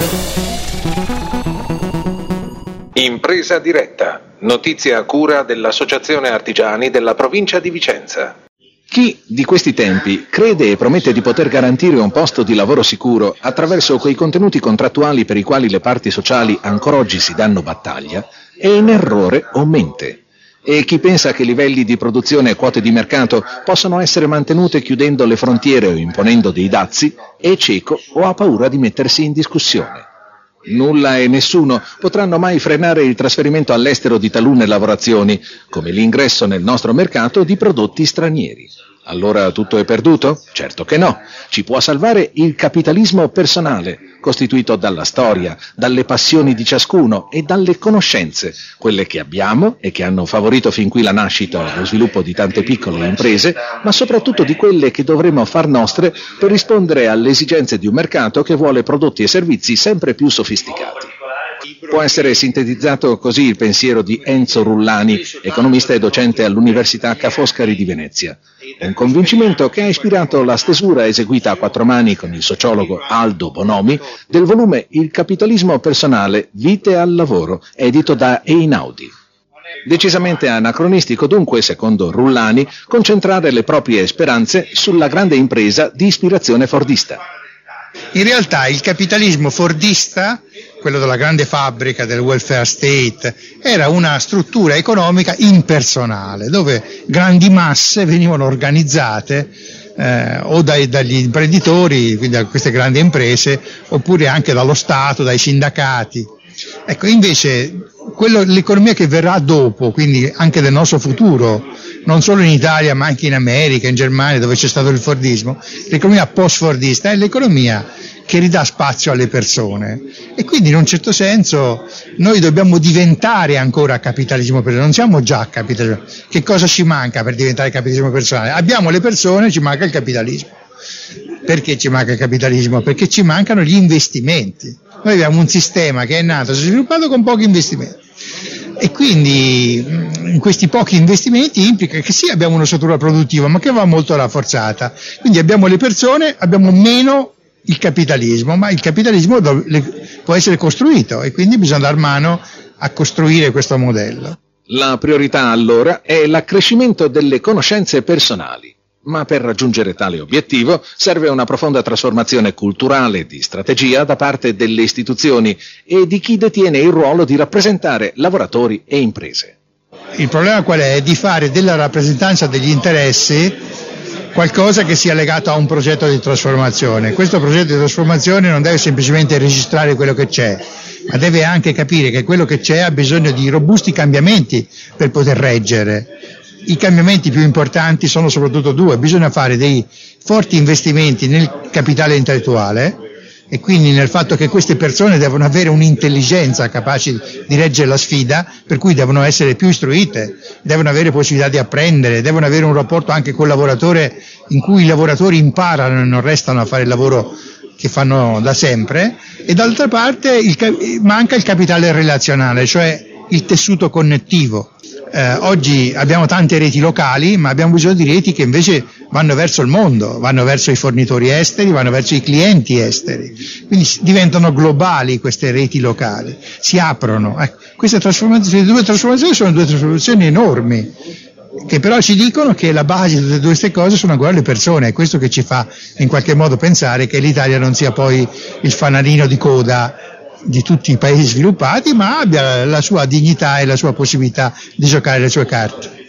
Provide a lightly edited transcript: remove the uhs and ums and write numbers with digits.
Impresa diretta, notizie a cura dell'Associazione Artigiani della provincia di Vicenza. Chi di questi tempi crede e promette di poter garantire un posto di lavoro sicuro attraverso quei contenuti contrattuali per i quali le parti sociali ancora oggi si danno battaglia, è in errore o mente. E chi pensa che livelli di produzione e quote di mercato possano essere mantenute chiudendo le frontiere o imponendo dei dazi è cieco o ha paura di mettersi in discussione. Nulla e nessuno potranno mai frenare il trasferimento all'estero di talune lavorazioni, come l'ingresso nel nostro mercato di prodotti stranieri. Allora tutto è perduto? Certo che no. Ci può salvare il capitalismo personale, costituito dalla storia, dalle passioni di ciascuno e dalle conoscenze, quelle che abbiamo e che hanno favorito fin qui la nascita e lo sviluppo di tante piccole imprese, ma soprattutto di quelle che dovremo far nostre per rispondere alle esigenze di un mercato che vuole prodotti e servizi sempre più sofisticati. Può essere sintetizzato così il pensiero di Enzo Rullani, economista e docente all'Università Ca' Foscari di Venezia. Un convincimento che ha ispirato la stesura eseguita a quattro mani con il sociologo Aldo Bonomi del volume Il capitalismo personale, vite al lavoro, edito da Einaudi. Decisamente anacronistico dunque, secondo Rullani, concentrare le proprie speranze sulla grande impresa di ispirazione fordista. In realtà il capitalismo fordista, quello della grande fabbrica del welfare state, era una struttura economica impersonale, dove grandi masse venivano organizzate o dagli imprenditori, quindi da queste grandi imprese, oppure anche dallo Stato, dai sindacati. Ecco, invece l'economia che verrà dopo, quindi anche del nostro futuro, non solo in Italia ma anche in America, in Germania, dove c'è stato il fordismo, l'economia post-fordista è l'economia che ridà spazio alle persone, e quindi in un certo senso noi dobbiamo diventare ancora capitalismo personale, non siamo già capitalismo. Che cosa ci manca per diventare capitalismo personale? Abbiamo le persone, ci manca il capitalismo. Perché ci manca il capitalismo? Perché ci mancano gli investimenti. Noi abbiamo un sistema che è nato, si è sviluppato con pochi investimenti, e quindi in questi pochi investimenti implica che sì, abbiamo una struttura produttiva ma che va molto rafforzata, quindi abbiamo le persone, abbiamo meno il capitalismo, ma il capitalismo può essere costruito e quindi bisogna dar mano a costruire questo modello. La priorità allora è l'accrescimento delle conoscenze personali. Ma per raggiungere tale obiettivo serve una profonda trasformazione culturale e di strategia da parte delle istituzioni e di chi detiene il ruolo di rappresentare lavoratori e imprese. Il problema qual è? Di fare della rappresentanza degli interessi qualcosa che sia legato a un progetto di trasformazione. Questo progetto di trasformazione non deve semplicemente registrare quello che c'è, ma deve anche capire che quello che c'è ha bisogno di robusti cambiamenti per poter reggere. I cambiamenti più importanti sono soprattutto due: bisogna fare dei forti investimenti nel capitale intellettuale e quindi nel fatto che queste persone devono avere un'intelligenza capace di reggere la sfida, per cui devono essere più istruite, devono avere possibilità di apprendere, devono avere un rapporto anche col lavoratore in cui i lavoratori imparano e non restano a fare il lavoro che fanno da sempre, e d'altra parte manca il capitale relazionale, cioè il tessuto connettivo. Oggi abbiamo tante reti locali, ma abbiamo bisogno di reti che invece vanno verso il mondo, vanno verso i fornitori esteri, vanno verso i clienti esteri, quindi diventano globali queste reti locali, si aprono. Queste due trasformazioni sono due trasformazioni enormi, che però ci dicono che la base di tutte queste cose sono ancora le persone, è questo che ci fa in qualche modo pensare che l'Italia non sia poi il fanalino di coda di tutti i paesi sviluppati, ma abbia la sua dignità e la sua possibilità di giocare le sue carte.